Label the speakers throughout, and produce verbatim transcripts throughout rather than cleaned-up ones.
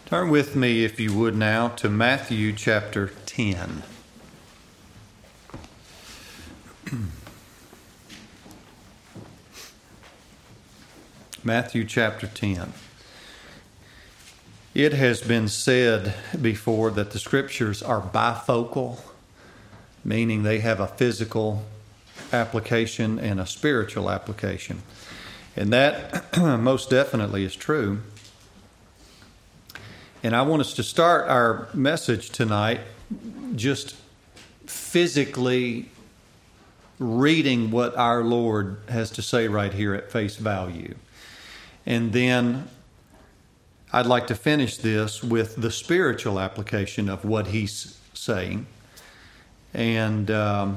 Speaker 1: Turn with me, if you would now, to Matthew chapter ten. Matthew chapter ten. It has been said before that the Scriptures are bifocal, meaning they have a physical application and a spiritual application. And that most definitely is true. And I want us to start our message tonight just physically reading what our Lord has to say right here at face value. And then I'd like to finish this with the spiritual application of what he's saying. And um,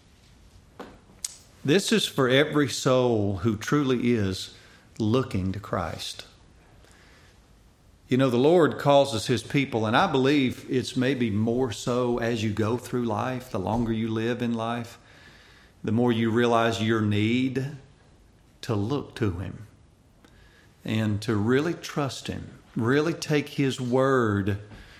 Speaker 1: this is for every soul who truly is looking to Christ. You know, the Lord causes His people, and I believe it's maybe more so as you go through life, the longer you live in life, the more you realize your need to look to Him and to really trust Him, really take His word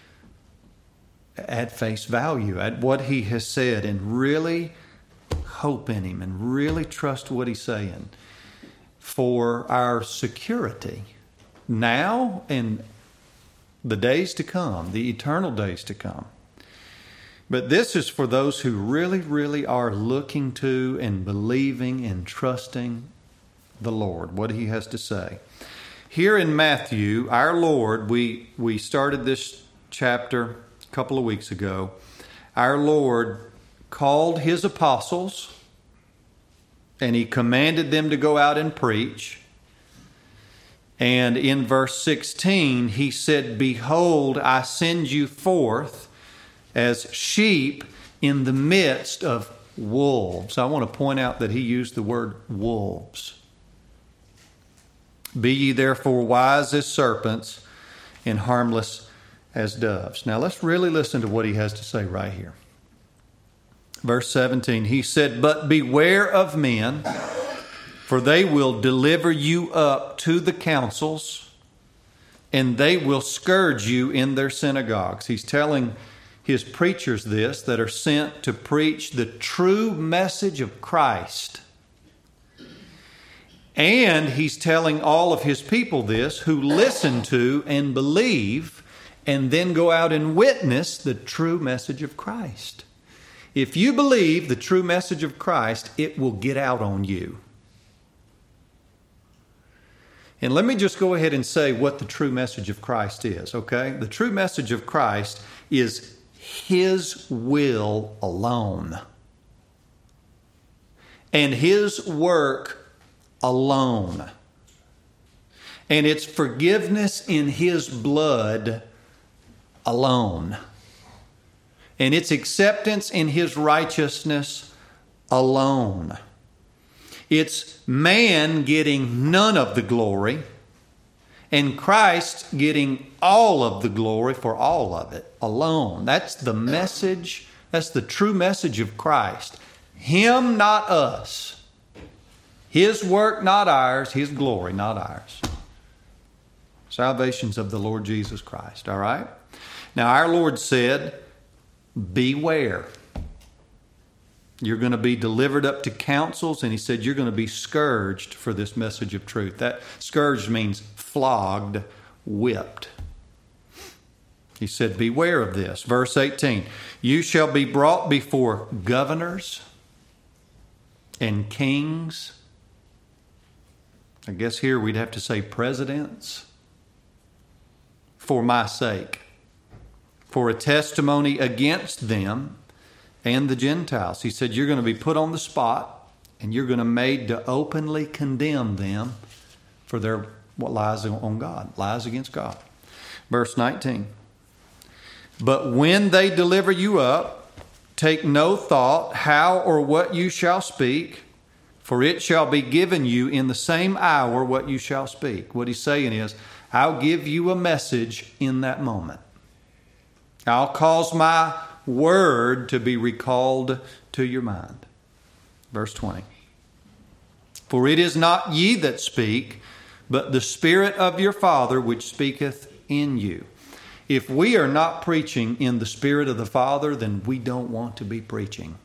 Speaker 1: at face value, at what He has said, and really hope in Him and really trust what He's saying for our security now and the days to come, the eternal days to come. But this is for those who really, really are looking to and believing and trusting the Lord, what He has to say. Here in Matthew, our Lord, we, we started this chapter a couple of weeks ago. Our Lord called His apostles and He commanded them to go out and preach. And in verse sixteen, He said, "Behold, I send you forth as sheep in the midst of wolves." I want to point out that He used the word wolves. "Be ye therefore wise as serpents and harmless as doves." Now let's really listen to what He has to say right here. Verse seventeen, He said, "But beware of men, for they will deliver you up to the councils, and they will scourge you in their synagogues." He's telling His preachers this, that are sent to preach the true message of Christ. And He's telling all of His people this, who listen to and believe, and then go out and witness the true message of Christ. If you believe the true message of Christ, it will get out on you. And let me just go ahead and say what the true message of Christ is, okay? The true message of Christ is His will alone. And His work alone. And it's forgiveness in His blood alone. And it's acceptance in His righteousness alone. It's man getting none of the glory and Christ getting all of the glory for all of it alone. That's the message, that's the true message of Christ. Him, not us. His work, not ours. His glory, not ours. Salvation's of the Lord Jesus Christ, all right? Now, our Lord said, beware. You're going to be delivered up to councils, and He said you're going to be scourged for this message of truth. That scourged means flogged, whipped. He said, beware of this. Verse eighteen, "You shall be brought before governors and kings." I guess here we'd have to say presidents. "For my sake, for a testimony against them and the Gentiles." He said, you're going to be put on the spot and you're going to be made to openly condemn them for their what lies on God, lies against God. Verse nineteen, "But when they deliver you up, take no thought how or what you shall speak, for it shall be given you in the same hour what you shall speak." What He's saying is, I'll give you a message in that moment. I'll cause my word to be recalled to your mind. Verse twenty, "For it is not ye that speak, but the Spirit of your Father which speaketh in you." If we are not preaching in the Spirit of the Father, then we don't want to be preaching.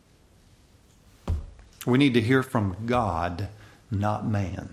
Speaker 1: We need to hear from God, not man.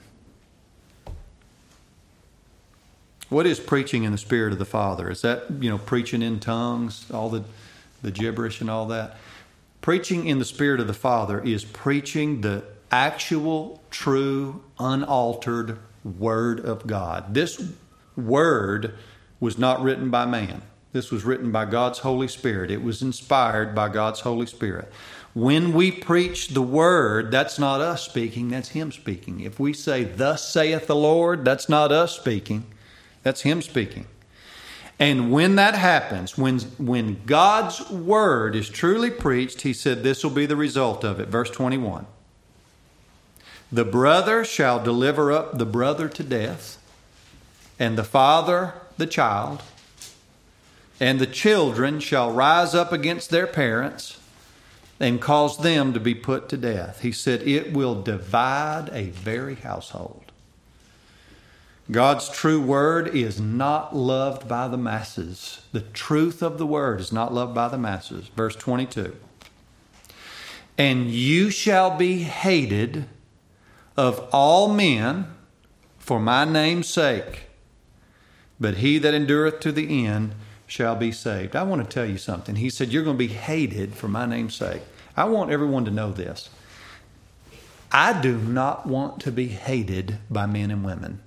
Speaker 1: What is preaching in the Spirit of the Father? Is that, you know, preaching in tongues, all the, the gibberish and all that? Preaching in the Spirit of the Father is preaching the actual, true, unaltered Word of God. This Word was not written by man. This was written by God's Holy Spirit. It was inspired by God's Holy Spirit. When we preach the Word, that's not us speaking, that's Him speaking. If we say, "Thus saith the Lord," that's not us speaking, that's Him speaking. And when that happens, when, when God's Word is truly preached, He said this will be the result of it. Verse twenty-one. The brother shall deliver up the brother to death, and the father the child, and the children shall rise up against their parents and cause them to be put to death. He said it will divide a very household. God's true word is not loved by the masses. The truth of the word is not loved by the masses. Verse twenty-two. And you shall be hated of all men for my name's sake, but he that endureth to the end shall be saved. I want to tell you something. He said, you're going to be hated for my name's sake. I want everyone to know this. I do not want to be hated by men and women.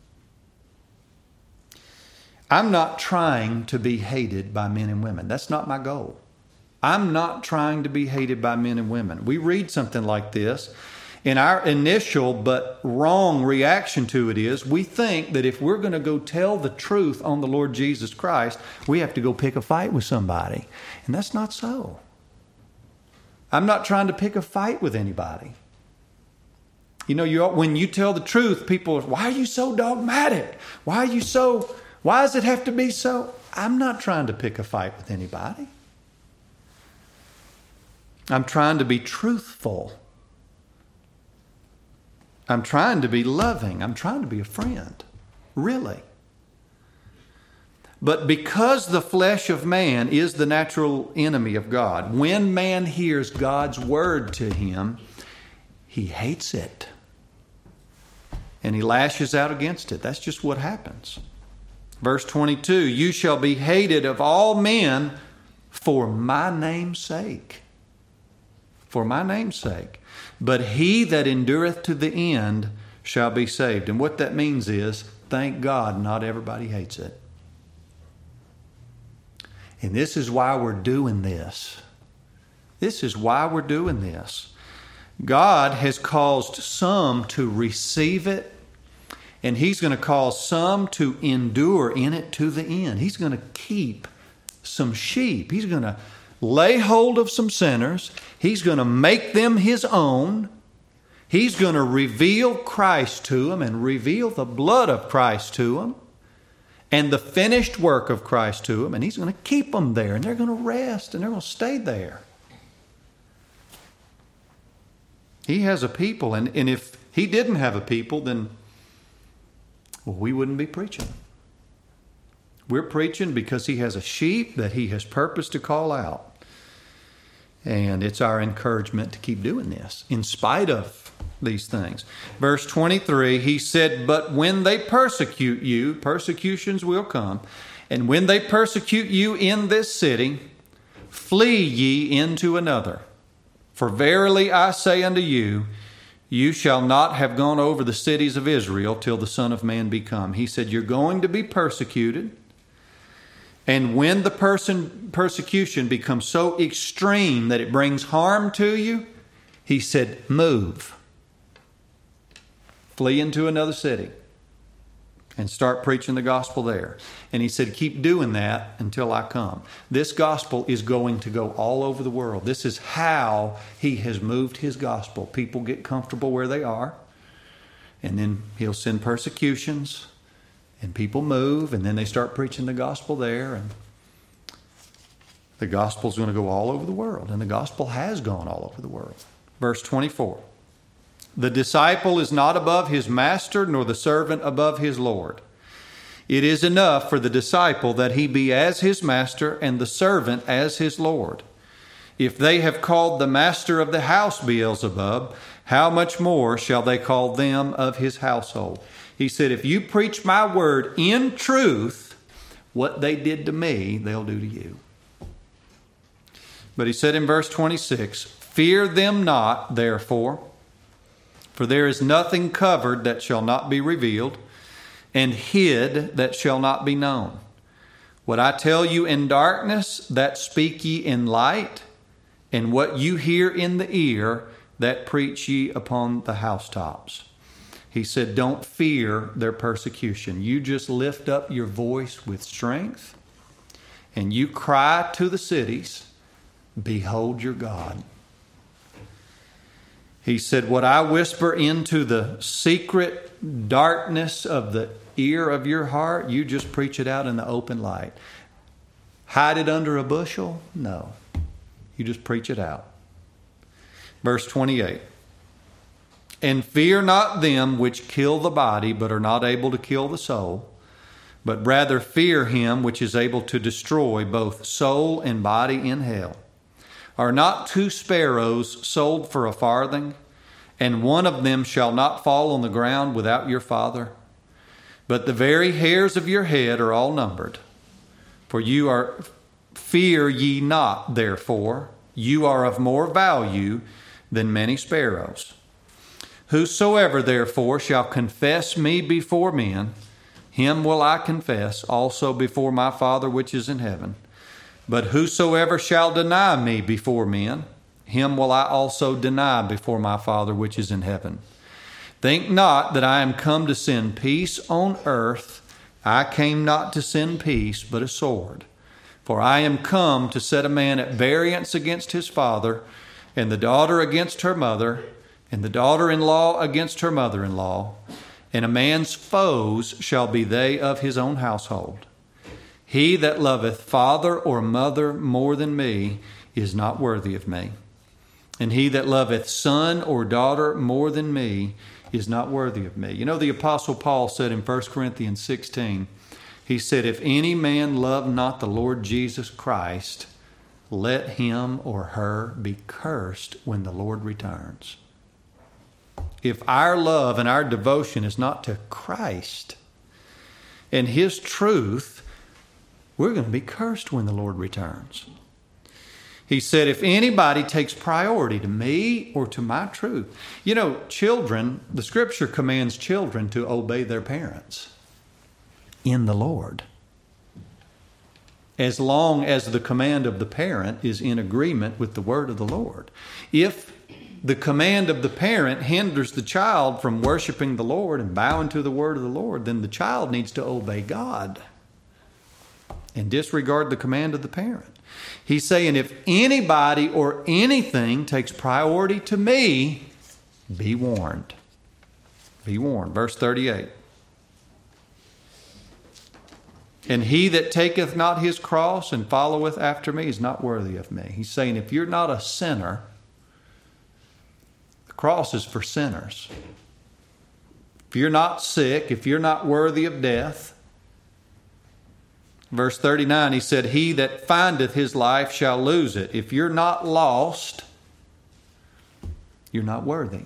Speaker 1: I'm not trying to be hated by men and women. That's not my goal. I'm not trying to be hated by men and women. We read something like this, and our initial but wrong reaction to it is we think that if we're going to go tell the truth on the Lord Jesus Christ, we have to go pick a fight with somebody. And that's not so. I'm not trying to pick a fight with anybody. You know, you when you tell the truth, people are, why are you so dogmatic? Why are you so, why does it have to be so? I'm not trying to pick a fight with anybody. I'm trying to be truthful. I'm trying to be loving. I'm trying to be a friend. Really. But because the flesh of man is the natural enemy of God, when man hears God's word to him, he hates it. And he lashes out against it. That's just what happens. Verse twenty-two, you shall be hated of all men for my name's sake. For my name's sake. But he that endureth to the end shall be saved. And what that means is, thank God not everybody hates it. And this is why we're doing this. This is why we're doing this. God has caused some to receive it, and He's going to cause some to endure in it to the end. He's going to keep some sheep. He's going to lay hold of some sinners. He's going to make them His own. He's going to reveal Christ to them and reveal the blood of Christ to them and the finished work of Christ to them. And He's going to keep them there, and they're going to rest, and they're going to stay there. He has a people, and, and if He didn't have a people, then well, we wouldn't be preaching. We're preaching because He has a sheep that He has purposed to call out. And it's our encouragement to keep doing this in spite of these things. Verse twenty-three, He said, but when they persecute you, persecutions will come, and when they persecute you in this city, flee ye into another. For verily I say unto you, you shall not have gone over the cities of Israel till the Son of Man be come. He said, you're going to be persecuted. And when the person persecution becomes so extreme that it brings harm to you, He said, move. Flee into another city and start preaching the gospel there. And He said, keep doing that until I come. This gospel is going to go all over the world. This is how He has moved His gospel. People get comfortable where they are, and then He'll send persecutions. And people move, and then they start preaching the gospel there, and the gospel's going to go all over the world, and the gospel has gone all over the world. Verse twenty-four, the disciple is not above his master, nor the servant above his Lord. It is enough for the disciple that he be as his master and the servant as his Lord. If they have called the master of the house Beelzebub, how much more shall they call them of his household? He said, if you preach my word in truth, what they did to me, they'll do to you. But he said in verse twenty-six, fear them not, therefore, for there is nothing covered that shall not be revealed, and hid that shall not be known. What I tell you in darkness, that speak ye in light, and what you hear in the ear, that preach ye upon the housetops. He said, don't fear their persecution. You just lift up your voice with strength, and you cry to the cities, behold your God. He said, what I whisper into the secret darkness of the ear of your heart, you just preach it out in the open light. Hide it under a bushel? No. You just preach it out. Verse twenty-eight. And fear not them which kill the body, but are not able to kill the soul, but rather fear him which is able to destroy both soul and body in hell. Are not two sparrows sold for a farthing, and one of them shall not fall on the ground without your Father? But the very hairs of your head are all numbered. For you are, fear ye not, therefore, you are of more value than many sparrows. Whosoever therefore shall confess me before men, him will I confess also before my Father which is in heaven. But whosoever shall deny me before men, him will I also deny before my Father which is in heaven. Think not that I am come to send peace on earth. I came not to send peace, but a sword. For I am come to set a man at variance against his father, and the daughter against her mother, and the daughter-in-law against her mother-in-law, and a man's foes shall be they of his own household. He that loveth father or mother more than me is not worthy of me. And he that loveth son or daughter more than me is not worthy of me. You know, the Apostle Paul said in First Corinthians sixteen, he said, if any man love not the Lord Jesus Christ, let him or her be cursed when the Lord returns. If our love and our devotion is not to Christ and his truth, we're going to be cursed when the Lord returns. He said, if anybody takes priority to me or to my truth. You know, children, the Scripture commands children to obey their parents in the Lord, as long as the command of the parent is in agreement with the word of the Lord. If the command of the parent hinders the child from worshiping the Lord and bowing to the word of the Lord, then the child needs to obey God and disregard the command of the parent. He's saying, if anybody or anything takes priority to me, be warned. Be warned. Verse thirty-eight. And he that taketh not his cross and followeth after me is not worthy of me. He's saying, if you're not a sinner, the cross is for sinners. If you're not sick, if you're not worthy of death. Verse thirty-nine, he said, he that findeth his life shall lose it. If you're not lost, you're not worthy.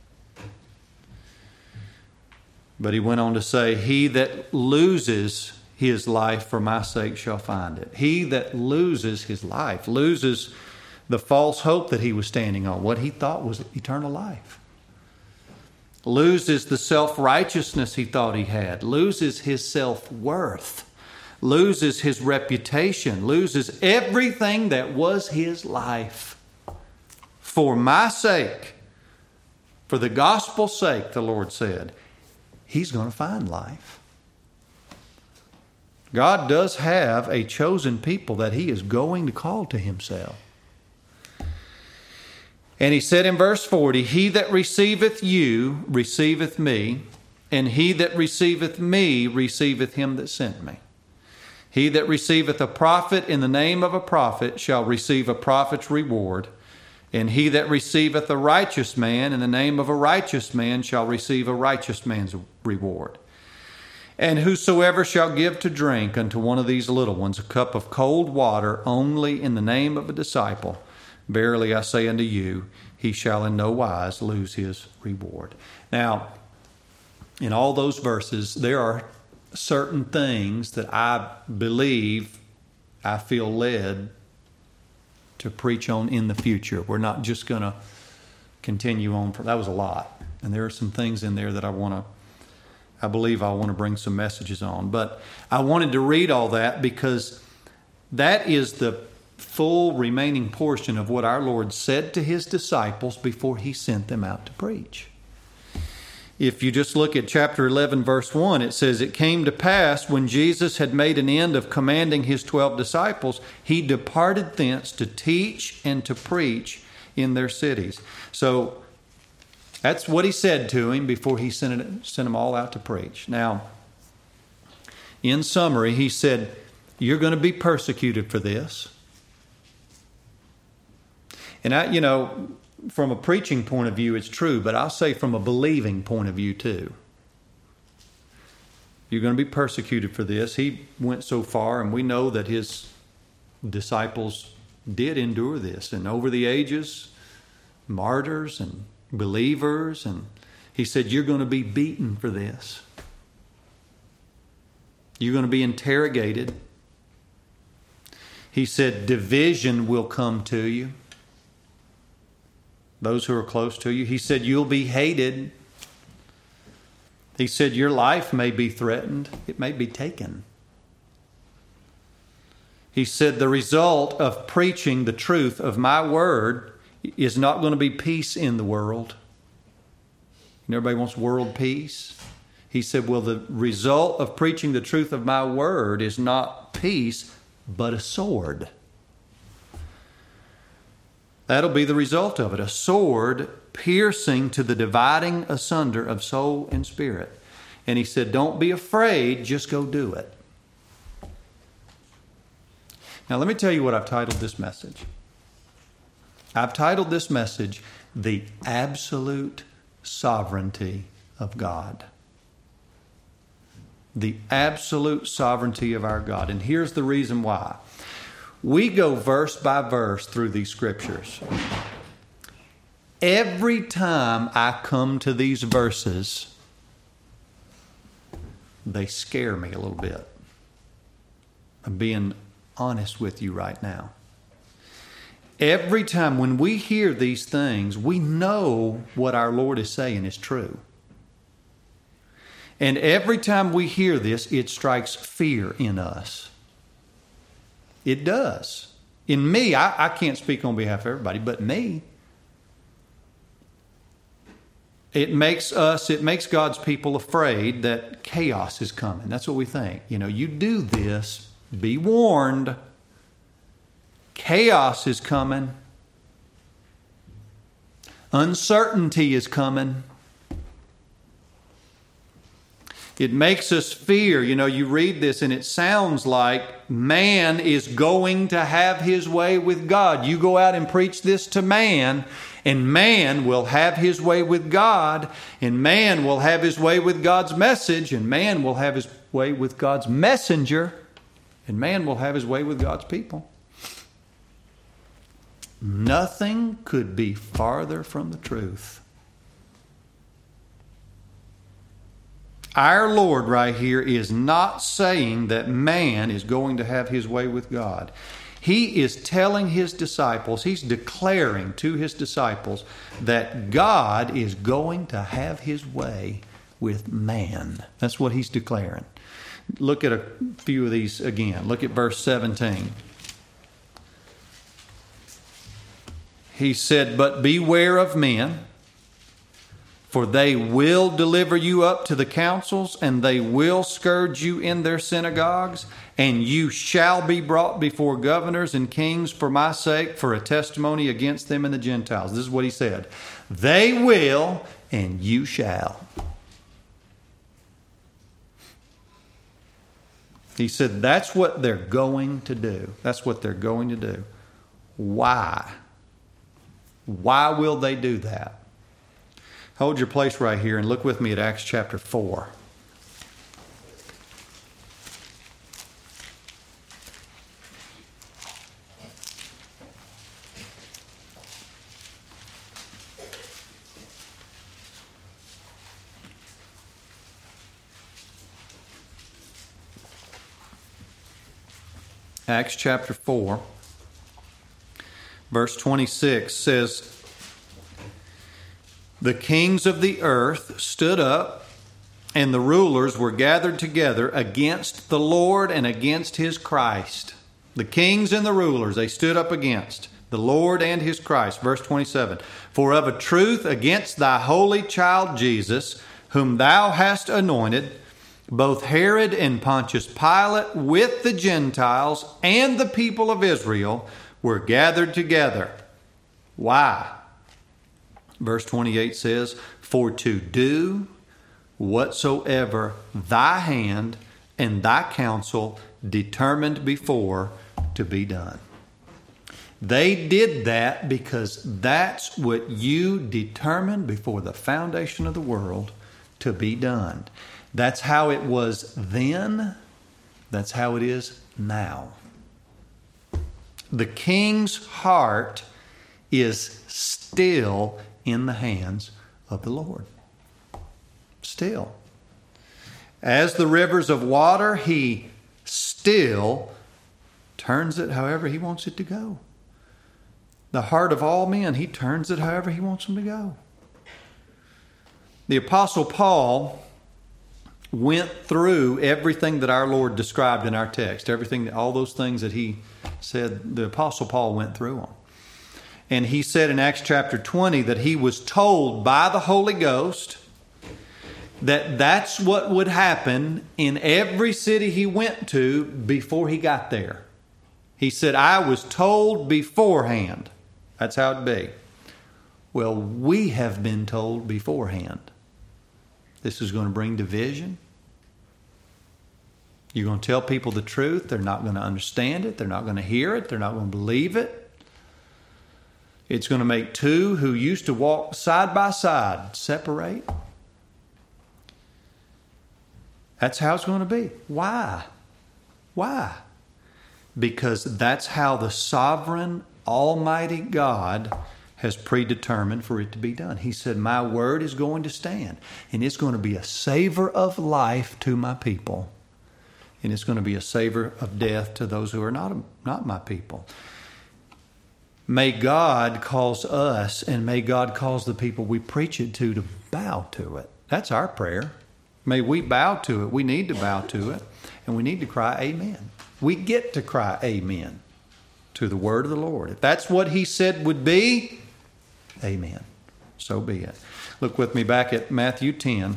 Speaker 1: But he went on to say, he that loses his life for my sake shall find it. He that loses his life, loses the false hope that he was standing on, what he thought was eternal life. Loses the self-righteousness he thought he had, loses his self-worth, loses his reputation, loses everything that was his life. For my sake, for the gospel's sake, the Lord said, he's going to find life. God does have a chosen people that he is going to call to himself. And he said in verse forty, he that receiveth you receiveth me, and he that receiveth me receiveth him that sent me. He that receiveth a prophet in the name of a prophet shall receive a prophet's reward, and he that receiveth a righteous man in the name of a righteous man shall receive a righteous man's reward. And whosoever shall give to drink unto one of these little ones a cup of cold water only in the name of a disciple, verily I say unto you, he shall in no wise lose his reward. Now, in all those verses, there are certain things that I believe I feel led to preach on in the future. We're not just going to continue on. For, that was a lot. And there are some things in there that I want to I believe I want to bring some messages on. But I wanted to read all that because that is the full remaining portion of what our Lord said to his disciples before he sent them out to preach. If you just look at chapter eleven, verse one, it says, "It came to pass when Jesus had made an end of commanding his twelve disciples, he departed thence to teach and to preach in their cities." So, that's what he said to him before he sent, it, sent them all out to preach. Now, in summary, he said, you're going to be persecuted for this. And, I, you know, from a preaching point of view, it's true, but I'll say from a believing point of view, too. You're going to be persecuted for this. He went so far, and we know that his disciples did endure this. And over the ages, martyrs and believers, and he said, you're going to be beaten for this. You're going to be interrogated. He said, division will come to you. Those who are close to you. He said, you'll be hated. He said, your life may be threatened. It may be taken. He said, the result of preaching the truth of my word is not going to be peace in the world. And everybody wants world peace. He said, well, the result of preaching the truth of my word is not peace, but a sword. That'll be the result of it. A sword piercing to the dividing asunder of soul and spirit. And he said, don't be afraid, just go do it. Now, let me tell you what I've titled this message. I've titled this message, The Absolute Sovereignty of God. The absolute sovereignty of our God. And here's the reason why. We go verse by verse through these scriptures. Every time I come to these verses, they scare me a little bit. I'm being honest with you right now. Every time when we hear these things, we know what our Lord is saying is true. And every time we hear this, it strikes fear in us. It does. In me, I, I can't speak on behalf of everybody, but me. It makes us, it makes God's people afraid that chaos is coming. That's what we think. You know, you do this, be warned. Chaos is coming. Uncertainty is coming. It makes us fear. You know, you read this and it sounds like man is going to have his way with God. You go out and preach this to man, and man will have his way with God, and man will have his way with God's message, and man will have his way with God's messenger, and man will have his way with God's people. Nothing could be farther from the truth. Our Lord right here is not saying that man is going to have his way with God. He is telling his disciples, he's declaring to his disciples that God is going to have his way with man. That's what he's declaring. Look at a few of these again. Look at verse seventeen. He said, but beware of men, for they will deliver you up to the councils, and they will scourge you in their synagogues, and you shall be brought before governors and kings for my sake, for a testimony against them and the Gentiles. This is what he said. They will, and you shall. He said that's what they're going to do. That's what they're going to do. Why? Why will they do that? Hold your place right here and look with me at Acts chapter four. Acts chapter four, verse twenty-six says, "The kings of the earth stood up, and the rulers were gathered together against the Lord and against his Christ." The kings and the rulers, they stood up against the Lord and his Christ. Verse twenty-seven, "For of a truth against thy holy child Jesus, whom thou hast anointed, both Herod and Pontius Pilate with the Gentiles and the people of Israel were gathered together." Why? Verse twenty-eight says, "For to do whatsoever thy hand and thy counsel determined before to be done." They did that because that's what you determined before the foundation of the world to be done. That's how it was then. That's how it is now. The king's heart is still in the hands of the Lord. Still. As the rivers of water, he still turns it however he wants it to go. The heart of all men, he turns it however he wants them to go. The Apostle Paul went through everything that our Lord described in our text, everything, all those things that he said, the Apostle Paul went through them. And he said in Acts chapter twenty that he was told by the Holy Ghost that that's what would happen in every city he went to before he got there. He said, "I was told beforehand." That's how it'd be. Well, we have been told beforehand. This is going to bring division. You're going to tell people the truth. They're not going to understand it. They're not going to hear it. They're not going to believe it. It's going to make two who used to walk side by side separate. That's how it's going to be. Why? Why? Because that's how the sovereign, almighty God has predetermined for it to be done. He said, "My word is going to stand, and it's going to be a savor of life to my people, and it's going to be a savor of death to those who are not, not my people." May God cause us, and may God cause the people we preach it to, to bow to it. That's our prayer. May we bow to it. We need to bow to it, and we need to cry amen. We get to cry amen to the word of the Lord. If that's what he said would be, amen. So be it. Look with me back at Matthew ten.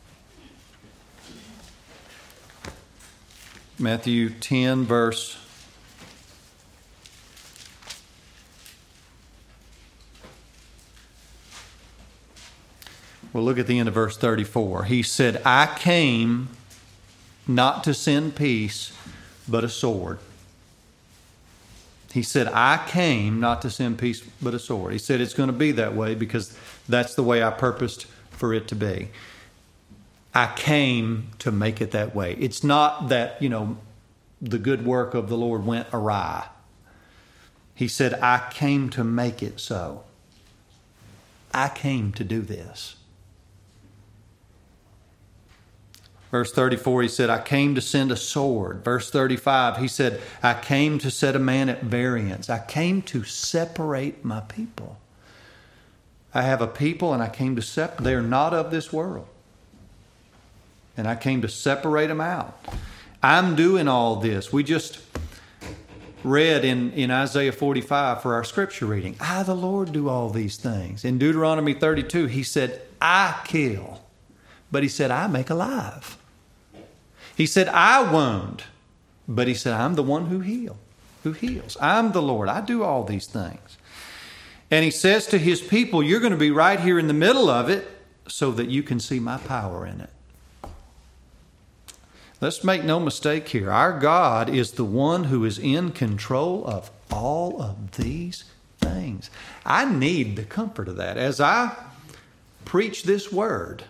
Speaker 1: Matthew ten, verse Well, look at the end of verse thirty-four. He said, "I came not to send peace, but a sword." He said, "I came not to send peace, but a sword." He said it's going to be that way because that's the way I purposed for it to be. I came to make it that way. It's not that, you know, the good work of the Lord went awry. He said, "I came to make it so. I came to do this." Verse thirty-four, he said, "I came to send a sword." Verse thirty-five, he said, "I came to set a man at variance." I came to separate my people. I have a people and I came to separate. They are not of this world. And I came to separate them out. I'm doing all this. We just read in, in Isaiah forty-five for our scripture reading. I, the Lord, do all these things. In Deuteronomy thirty-two, he said, "I kill." But he said, "I make alive." He said, "I wound." But he said, "I'm the one who heal, who heals. I'm the Lord. I do all these things." And he says to his people, you're going to be right here in the middle of it so that you can see my power in it. Let's make no mistake here. Our God is the one who is in control of all of these things. I need the comfort of that. As I preach this word,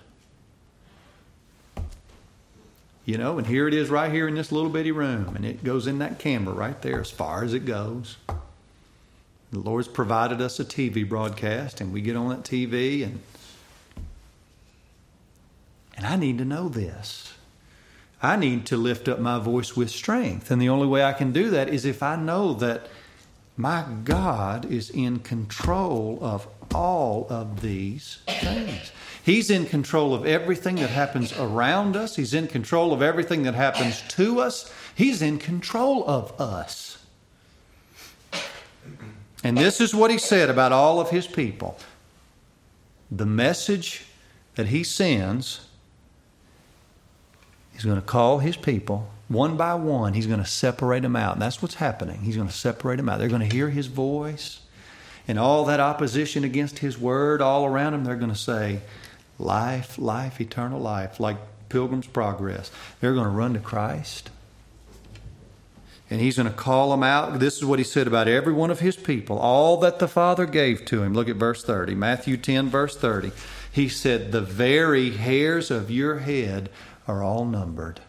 Speaker 1: you know, and here it is right here in this little bitty room, and it goes in that camera right there as far as it goes. The Lord's provided us a T V broadcast, and we get on that T V, and and I need to know this. I need to lift up my voice with strength. And the only way I can do that is if I know that my God is in control of all of these things. He's in control of everything that happens around us. He's in control of everything that happens to us. He's in control of us. And this is what he said about all of his people. The message that he sends, he's going to call his people one by one. He's going to separate them out. And that's what's happening. He's going to separate them out. They're going to hear his voice. And all that opposition against his word all around them, they're going to say, life, life, eternal life, like Pilgrim's Progress. They're going to run to Christ. And he's going to call them out. This is what he said about every one of his people. All that the Father gave to him. Look at verse thirty. Matthew ten, verse thirty. He said, the very hairs of your head are all numbered.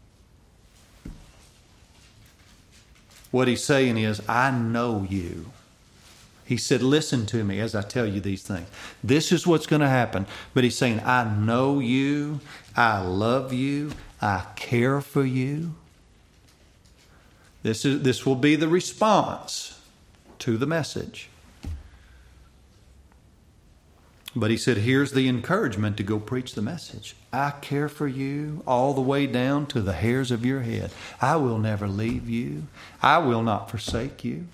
Speaker 1: What he's saying is, I know you. He said, listen to me as I tell you these things. This is what's going to happen. But he's saying, I know you. I love you. I care for you. This is this will be the response to the message. But he said, here's the encouragement to go preach the message. I care for you all the way down to the hairs of your head. I will never leave you. I will not forsake you.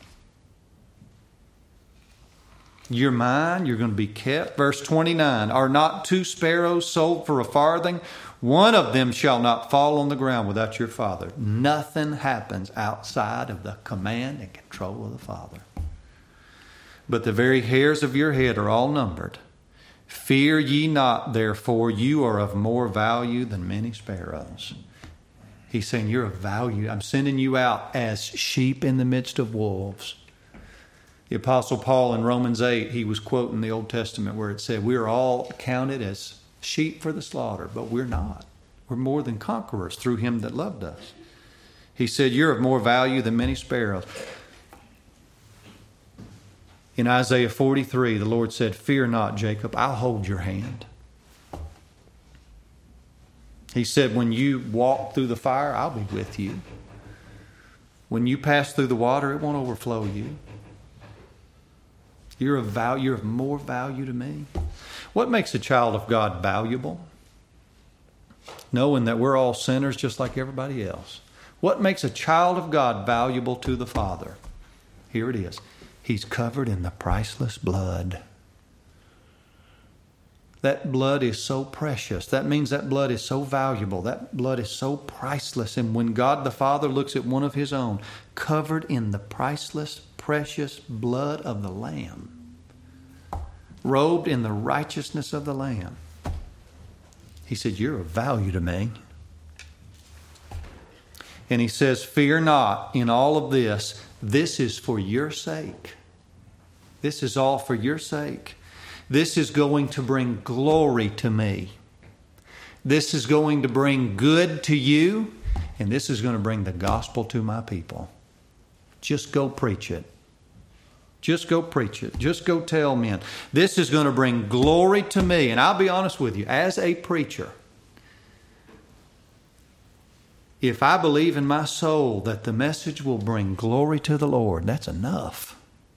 Speaker 1: You're mine. You're going to be kept. Verse twenty-nine, are not two sparrows sold for a farthing? One of them shall not fall on the ground without your Father. Nothing happens outside of the command and control of the Father. But the very hairs of your head are all numbered. Fear ye not, therefore, you are of more value than many sparrows. He's saying you're of value. I'm sending you out as sheep in the midst of wolves. The Apostle Paul in Romans eight, he was quoting the Old Testament where it said, we are all counted as sheep for the slaughter, but we're not. We're more than conquerors through him that loved us. He said, you're of more value than many sparrows. In Isaiah forty-three, the Lord said, fear not, Jacob, I'll hold your hand. He said, when you walk through the fire, I'll be with you. When you pass through the water, it won't overflow you. You're of value, you're of more value to me. What makes a child of God valuable? Knowing that we're all sinners just like everybody else. What makes a child of God valuable to the Father? Here it is. He's covered in the priceless blood. That blood is so precious. That means that blood is so valuable. That blood is so priceless. And when God the Father looks at one of his own, covered in the priceless, precious blood of the Lamb, robed in the righteousness of the Lamb, he said, you're of value to me. And he says, fear not in all of this. This is for your sake. This is all for your sake. This is going to bring glory to me. This is going to bring good to you. And this is going to bring the gospel to my people. Just go preach it. Just go preach it. Just go tell men. This is going to bring glory to me. And I'll be honest with you, as a preacher, if I believe in my soul that the message will bring glory to the Lord, that's enough.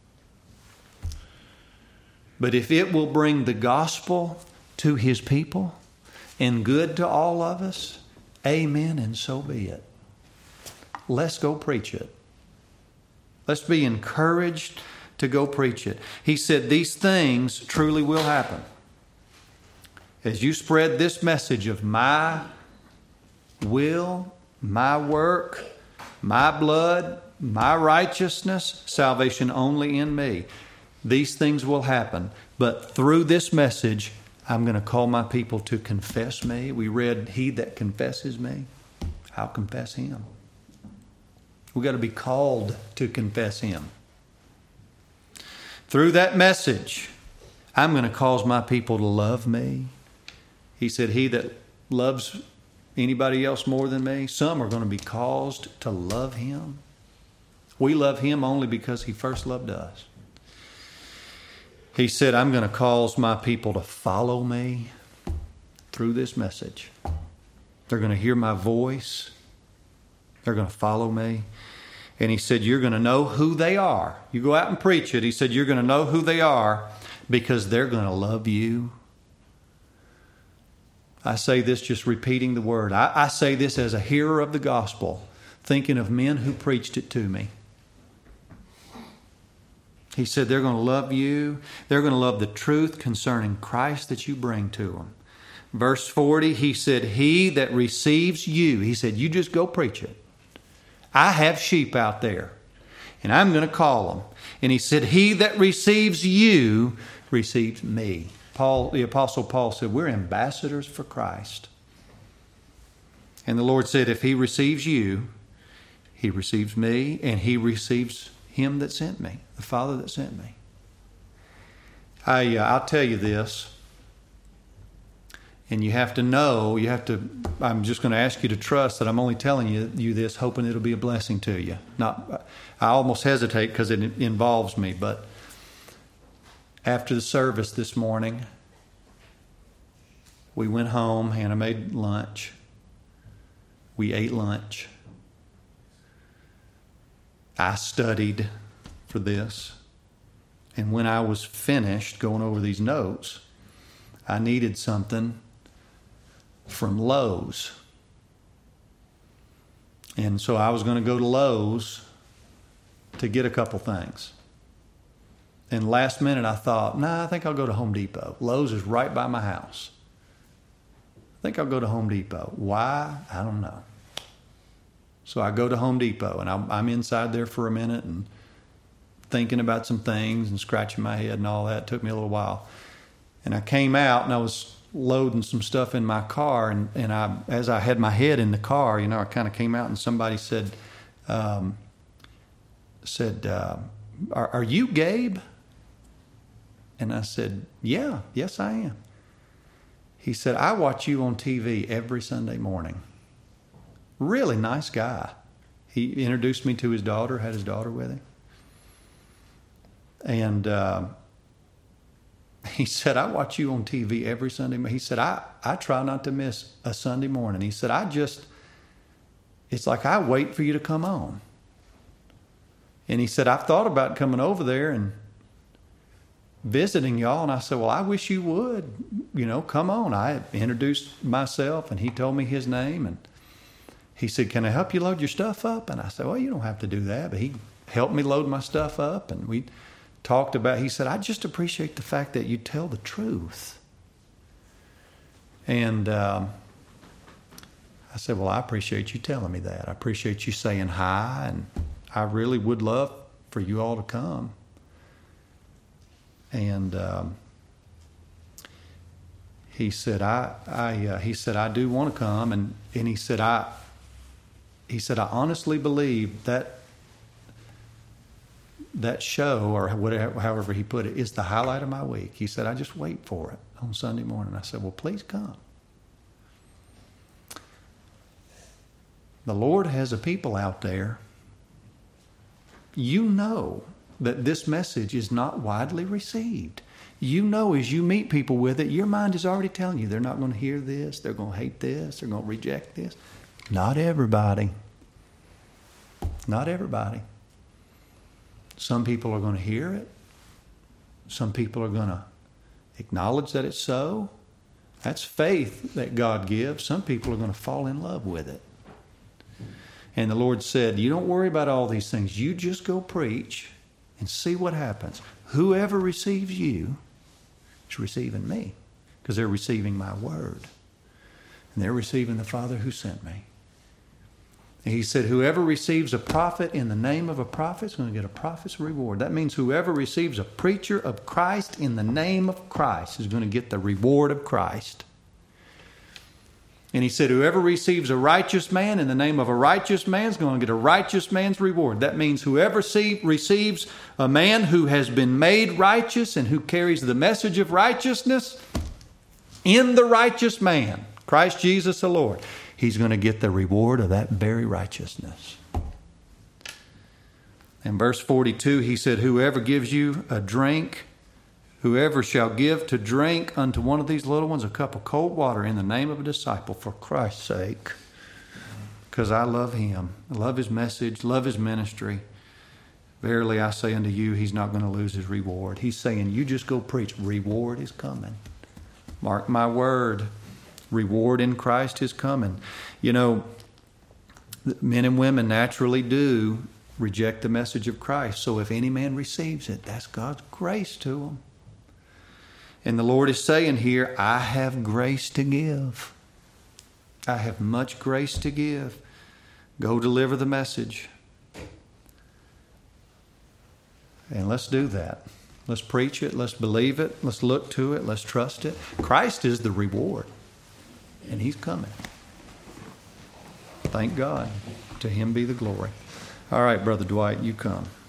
Speaker 1: But if it will bring the gospel to his people and good to all of us, amen, and so be it. Let's go preach it. Let's be encouraged to go preach it. He said these things truly will happen. As you spread this message of my will, my work, my blood, my righteousness, salvation only in me, these things will happen. But through this message, I'm going to call my people to confess me. We read, he that confesses me, I'll confess him. We've got to be called to confess him. Through that message, I'm going to cause my people to love me. He said, he that loves anybody else more than me, some are going to be caused to love him. We love him only because he first loved us. He said, I'm going to cause my people to follow me through this message. They're going to hear my voice. They're going to follow me. And he said, you're going to know who they are. You go out and preach it. He said, you're going to know who they are because they're going to love you. I say this just repeating the word. I, I say this as a hearer of the gospel, thinking of men who preached it to me. He said, they're going to love you. They're going to love the truth concerning Christ that you bring to them. Verse forty, he said, he that receives you, he said, you just go preach it. I have sheep out there, and I'm going to call them. And he said, he that receives you receives me. Paul, the Apostle Paul said, we're ambassadors for Christ. And the Lord said, if he receives you, he receives me, and he receives him that sent me, the Father that sent me. I, uh, I'll tell you this. And you have to know, you have to, I'm just going to ask you to trust that I'm only telling you, you this, hoping it'll be a blessing to you. Not, I almost hesitate because it involves me, but after the service this morning, we went home. Hannah made lunch. We ate lunch. I studied for this. And when I was finished going over these notes, I needed something from Lowe's. And so I was going to go to Lowe's to get a couple things. And last minute I thought, nah, I think I'll go to Home Depot. Lowe's is right by my house. I think I'll go to Home Depot. Why? I don't know. So I go to Home Depot, and I'm, I'm inside there for a minute and thinking about some things and scratching my head and all that. It took me a little while. And I came out, and I was loading some stuff in my car, and, and I, as I had my head in the car, you know, I kind of came out, and somebody said, um, said, uh, are, are you Gabe? And I said, yeah, yes, I am. He said, I watch you on T V every Sunday morning. Really nice guy. He introduced me to his daughter, had his daughter with him. And uh, he said, I watch you on T V every Sunday morning. He said, I, I try not to miss a Sunday morning. He said, I just, it's like I wait for you to come on. And he said, I've thought about coming over there and visiting y'all. And I said, well, I wish you would, you know, come on. I introduced myself, and he told me his name. And he said, can I help you load your stuff up? And I said, well, you don't have to do that. But he helped me load my stuff up, and we talked about, he said, I just appreciate the fact that you tell the truth. And um, I said, well, I appreciate you telling me that. I appreciate you saying hi, and I really would love for you all to come. And um, he said, I, I, uh, he said, I do want to come. And, and he said, I, he said, I honestly believe that that show, or whatever, however he put it, is the highlight of my week. He said, I just wait for it on Sunday morning. I said, well, please come. The Lord has a people out there. You know that this message is not widely received. You know, as you meet people with it, your mind is already telling you they're not going to hear this, they're going to hate this, they're going to reject this. Not everybody. Not everybody. Some people are going to hear it. Some people are going to acknowledge that it's so. That's faith that God gives. Some people are going to fall in love with it. And the Lord said, you don't worry about all these things. You just go preach and see what happens. Whoever receives you is receiving me, because they're receiving my word. And they're receiving the Father who sent me. And he said, whoever receives a prophet in the name of a prophet is going to get a prophet's reward. That means whoever receives a preacher of Christ in the name of Christ is going to get the reward of Christ. And he said, whoever receives a righteous man in the name of a righteous man is going to get a righteous man's reward. That means whoever see, receives a man who has been made righteous and who carries the message of righteousness in the righteous man, Christ Jesus the Lord, he's going to get the reward of that very righteousness. In verse forty-two, he said, whoever gives you a drink, Whoever shall give to drink unto one of these little ones a cup of cold water in the name of a disciple for Christ's sake, because I love him, I love his message, love his ministry, verily I say unto you, he's not going to lose his reward. He's saying, you just go preach. Reward is coming. Mark my word. Reward in Christ is coming. You know, men and women naturally do reject the message of Christ. So if any man receives it, that's God's grace to them. And the Lord is saying here, I have grace to give. I have much grace to give. Go deliver the message. And let's do that. Let's preach it. Let's believe it. Let's look to it. Let's trust it. Christ is the reward. And he's coming. Thank God. To him be the glory. All right, Brother Dwight, you come.